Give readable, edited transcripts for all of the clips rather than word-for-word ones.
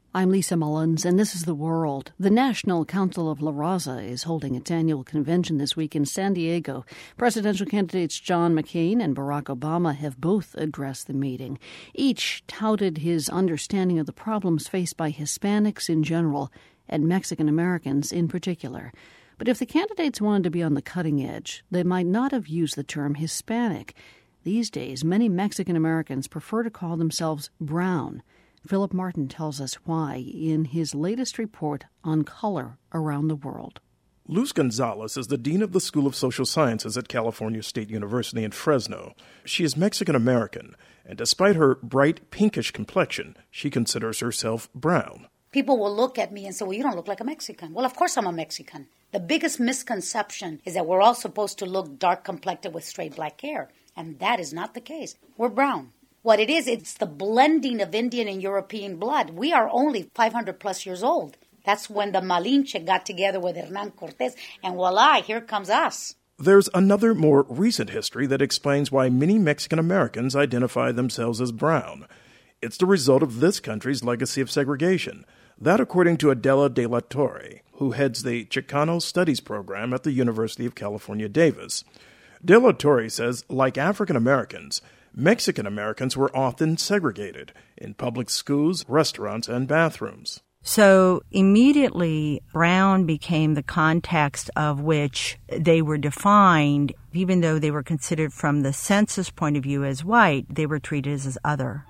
I'm Lisa Mullins, and this is The World. The National Council of La Raza is holding its annual convention this week in San Diego. Presidential candidates John McCain and Barack Obama have both addressed the meeting. Each touted his understanding of the problems faced by Hispanics in general and Mexican Americans in particular. But if the candidates wanted to be on the cutting edge, they might not have used the term Hispanic. These days, many Mexican Americans prefer to call themselves brown. Philip Martin tells us why in his latest report on color around the world. Luz Gonzalez is the dean of the School of Social Sciences at California State University in Fresno. She is Mexican-American, and despite her bright pinkish complexion, she considers herself brown. People will look at me and say, well, you don't look like a Mexican. Well, of course I'm a Mexican. The biggest misconception is that we're all supposed to look dark-complected with straight black hair, and that is not the case. We're brown. What it is, it's the blending of Indian and European blood. We are only 500 plus years old. That's when the Malinche got together with Hernán Cortés, and voila, here comes us. There's another more recent history that explains why many Mexican Americans identify themselves as brown. It's the result of this country's legacy of segregation. That according to Adela de la Torre, who heads the Chicano Studies program at the University of California, Davis. De la Torre says, like African Americans, Mexican Americans were often segregated in public schools, restaurants, and bathrooms. So immediately, brown became the context of which they were defined. Even though they were considered from the census point of view as white, they were treated as other.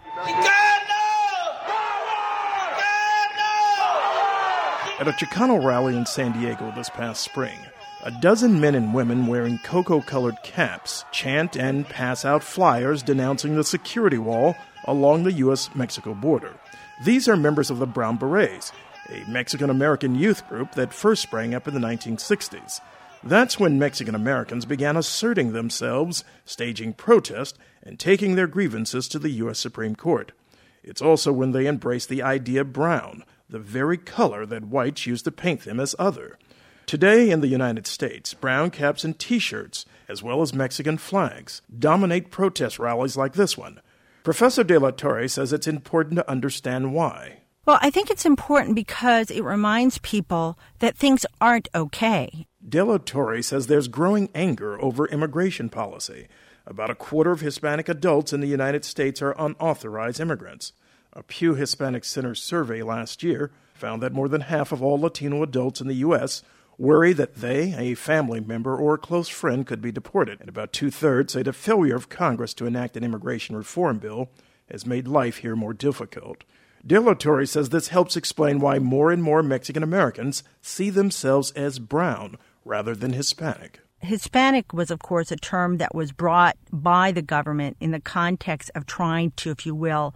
At a Chicano rally in San Diego this past spring, a dozen men and women wearing cocoa-colored caps chant and pass out flyers denouncing the security wall along the U.S.-Mexico border. These are members of the Brown Berets, a Mexican-American youth group that first sprang up in the 1960s. That's when Mexican Americans began asserting themselves, staging protest, and taking their grievances to the U.S. Supreme Court. It's also when they embraced the idea of brown, the very color that whites used to paint them as other. Today in the United States, brown caps and T-shirts, as well as Mexican flags, dominate protest rallies like this one. Professor de la Torre says it's important to understand why. Well, I think it's important because it reminds people that things aren't okay. De la Torre says there's growing anger over immigration policy. About a quarter of Hispanic adults in the United States are unauthorized immigrants. A Pew Hispanic Center survey last year found that more than half of all Latino adults in the U.S. worry that they, a family member, or a close friend could be deported. And about two-thirds say the failure of Congress to enact an immigration reform bill has made life here more difficult. De la Torre says this helps explain why more and more Mexican Americans see themselves as brown rather than Hispanic. Hispanic was, of course, a term that was brought by the government in the context of trying to, if you will,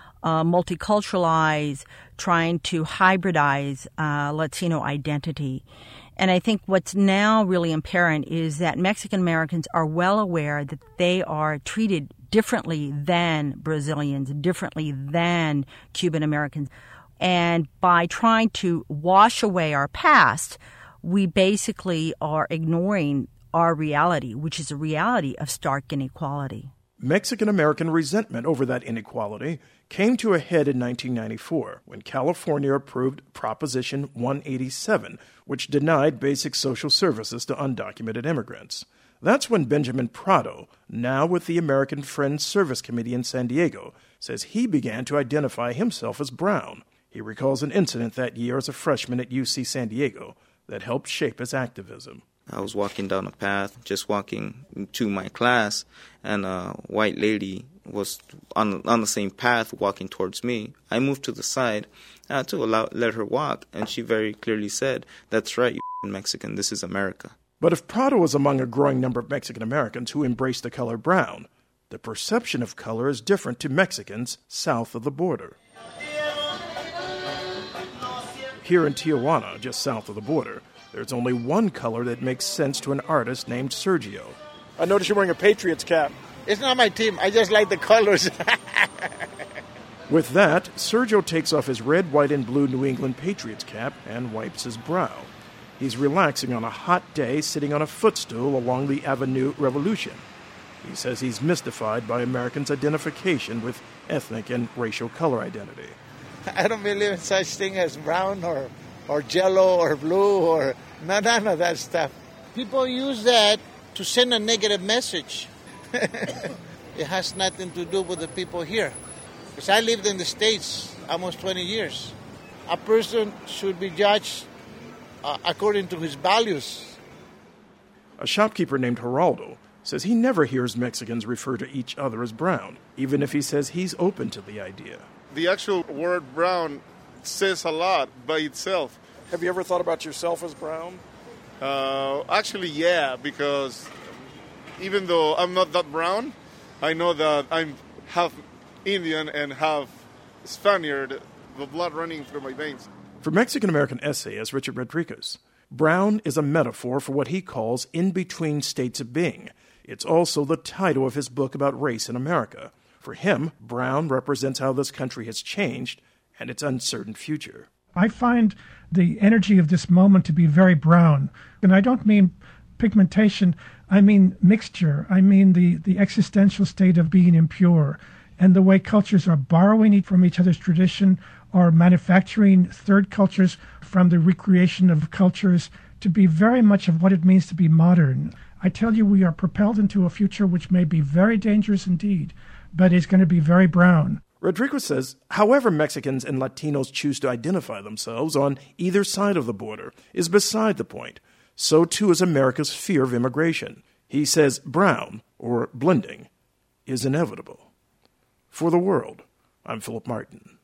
multiculturalize, trying to hybridize Latino identity. And I think what's now really apparent is that Mexican Americans are well aware that they are treated differently than Brazilians, differently than Cuban Americans. And by trying to wash away our past, we basically are ignoring our reality, which is a reality of stark inequality. Mexican-American resentment over that inequality came to a head in 1994 when California approved Proposition 187, which denied basic social services to undocumented immigrants. That's when Benjamin Prado, now with the American Friends Service Committee in San Diego, says he began to identify himself as brown. He recalls an incident that year as a freshman at UC San Diego that helped shape his activism. I was walking down a path, just walking to my class, and a white lady was on the same path walking towards me. I moved to the side to let her walk, and she very clearly said, "That's right, you Mexican, this is America." But if Prado was among a growing number of Mexican Americans who embraced the color brown, the perception of color is different to Mexicans south of the border. Here in Tijuana, just south of the border, there's only one color that makes sense to an artist named Sergio. I notice you're wearing a Patriots cap. It's not my team. I just like the colors. With that, Sergio takes off his red, white, and blue New England Patriots cap and wipes his brow. He's relaxing on a hot day sitting on a footstool along the Avenue Revolution. He says he's mystified by Americans' identification with ethnic and racial color identity. I don't believe in such thing as brown or jello or blue or none of that stuff. People use that to send a negative message. It has nothing to do with the people here. Because I lived in the States almost 20 years. A person should be judged according to his values. A shopkeeper named Geraldo says he never hears Mexicans refer to each other as brown, even if he says he's open to the idea. The actual word brown says a lot by itself. Have you ever thought about yourself as brown? Actually, yeah, because even though I'm not that brown, I know that I'm half Indian and half Spaniard, the blood running through my veins. For Mexican-American essayist Richard Rodriguez, brown is a metaphor for what he calls in-between states of being. It's also the title of his book about race in America. For him, brown represents how this country has changed and its uncertain future. I find the energy of this moment to be very brown. And I don't mean pigmentation, I mean mixture. I mean the existential state of being impure and the way cultures are borrowing from each other's tradition or manufacturing third cultures from the recreation of cultures to be very much of what it means to be modern. I tell you, we are propelled into a future which may be very dangerous indeed, but it's going to be very brown. Rodriguez says, however Mexicans and Latinos choose to identify themselves on either side of the border is beside the point. So too is America's fear of immigration. He says brown, or blending, is inevitable. For The World, I'm Philip Martin.